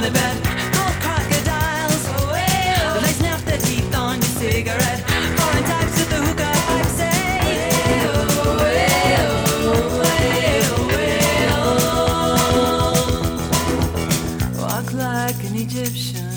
I bet. Gold crocodiles, they snap their teeth on your cigarette. Foreign types with the hookah pipe say, walk like an Egyptian.